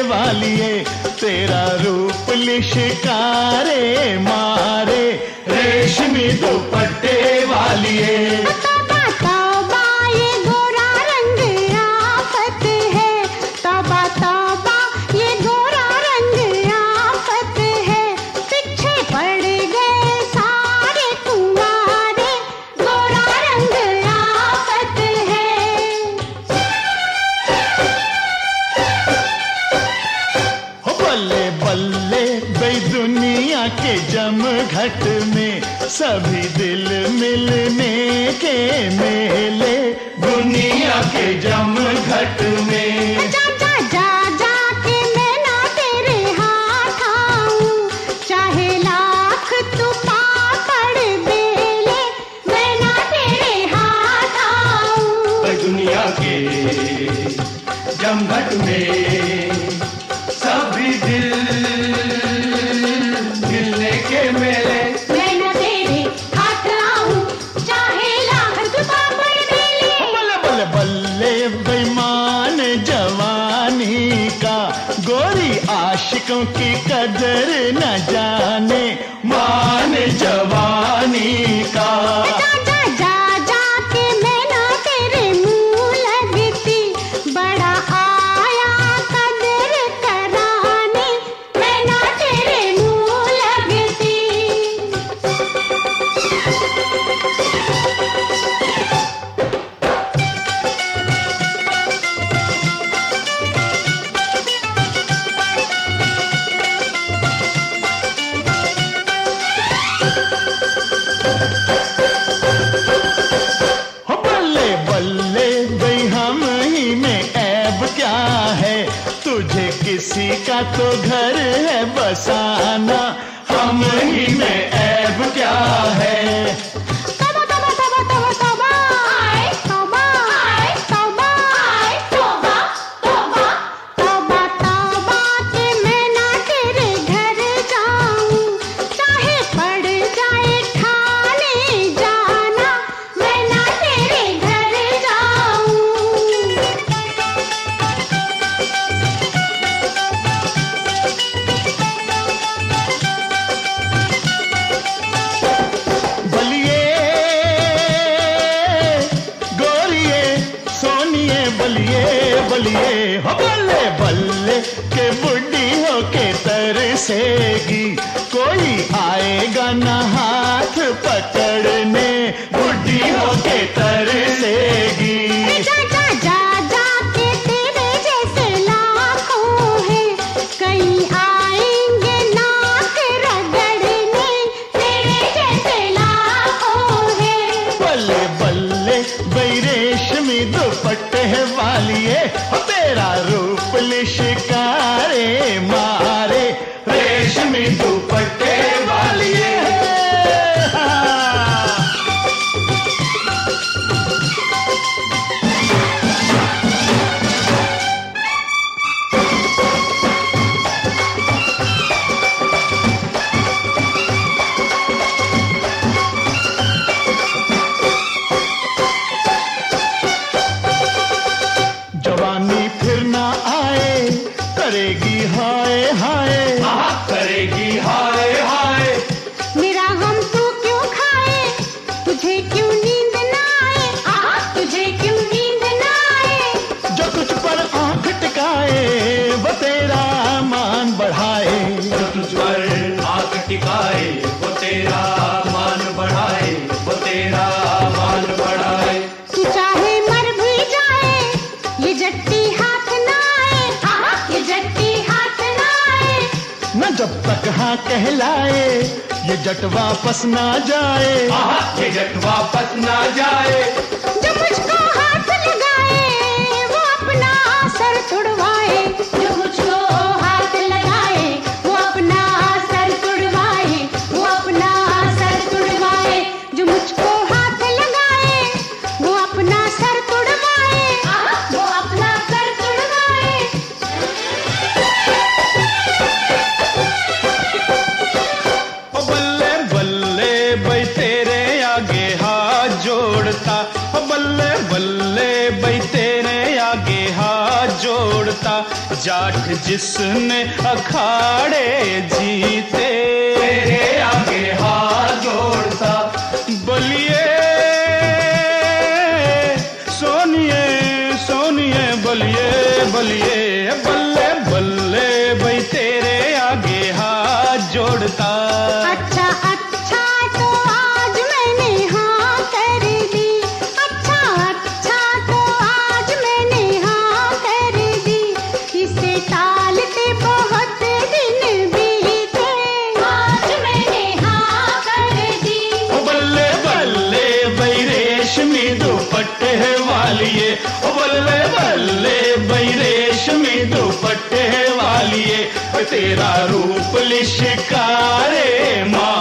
वालिए, तेरा रूप लिशकारे मारे, रेशमी दुपट्टे वालिए। दुनिया के जमघट में सभी दिल मिलने के मेले, दुनिया के जमघट में। जा जा जा जा के मैं ना तेरे हाथ आऊं, चाहे लाख तू पापड़ बेले, मैं ना तेरे हाथ आऊं। दुनिया के जमघट में सभी दिल मिलने के मेले, मैं न तेरे हाथ आऊं, चाहे लाख तू पापड़ बेले। बल्ले बल्ले बल्ले बेईमान जवानी का, गोरी आशिकों की कदर न जाने, मान जवानी का। जा जा जा जा के मैं ना तेरे मुंह लगती, बड़ा आया कदर कराने, मैं ना तेरे मुंह लगती। बल्ले बल्ले बई हम ही में ऐब क्या है, तुझे किसी का तो घर है बसाना, हम ही में ऐब क्या है। तौबा तौबा तौबा तौबा तौबा, आए तौबा, आए तौबा, आए तौबा तौबा तौबा तौबा के मैं ना तेरे घर जाऊं, चाहे पड़ जाए खाने जाना, मैं ना तेरे घर जाऊं। बलिए गोरिए सोनिए, बलिए बलिए हो बल्ले बल्ले के बुढ़ी हो के तरसेगी, कोई आएगा न हाथ पकड़ने, बुढ़ी हो के तरसेगी। जा जा जा जा के तेरे जैसे लाखों हैं, कहीं आएंगे नाक रगड़ने, तेरे जैसे लाखों हैं। बल्ले बल्ले बई रेशमी दुपट्टे वालिए, तेरा रूप लिशकारे मारे, रेशमी दुपट्टे वालिए। जवानी फिर ना आए, करेगी हाय हाय, करेगी हाय हाय। मेरा हम तू क्यों खाए, तुझे क्यों नींद ना आए, तुझे क्यों नींद ना आए। जो तुझ पर आंख टिकाए वो तेरा मान बढ़ाए, जो तुझ पर आंख टिकाए वो तेरा मान बढ़ाए, वो तेरा मान बढ़ाए। तू चाहे मर भी जाए, ये जट्टी हाथ ना आए, ये जट्टी हाथ ना आए। न जब तक हाँ कहलाए, ये जट वापस ना जाए, ये जट वापस ना जाए। जो मुझको हाथ लगाए वो अपना सर तुड़वाए, जो मुझको हाथ लगाए वो अपना सर तुड़वाए, वो अपना सर तुड़वाए। जो मुझको हाथ लगाए वो अपना सर तुड़वाए, वो अपना सर तुड़वाए। ओ बल्ले बल्ले बई तेरे आगे हाथ जोड़ता, ओ बल्ले ठाठ जिसने अखाड़े जीते, तेरे आगे हाथ जोड़ता। बलिए सोनिए सोनिए बलिए बलिए बल्ले बल्ले भाई तेरे आगे हाथ जोड़ता। अच्छा अच्छा तो आज मैंने हाँ कर दी, अच्छा अच्छा तो आज मैंने हाँ कर दी, इसे टालते बहुत दिन बीते, आज मैंने हाँ कर दी। ओ बल्ले बल्ले भाई रेशमी दुपट्टे वालिए, ओ बल्ले बल्ले भाई रेशमी दुपट्टे वालिए, तेरा रूप लिशकारे माँ